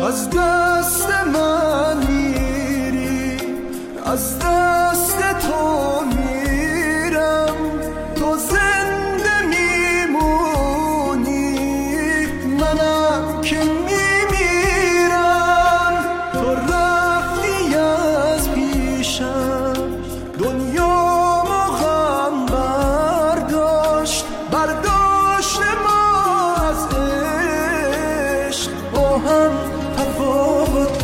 از دست من میری، از دست تو میرم، تو زنده میمونی منم که میمیرم. تو رفتی از پیشم دنیا غم برداشت، برداشت ما از عشق با هم تفاوت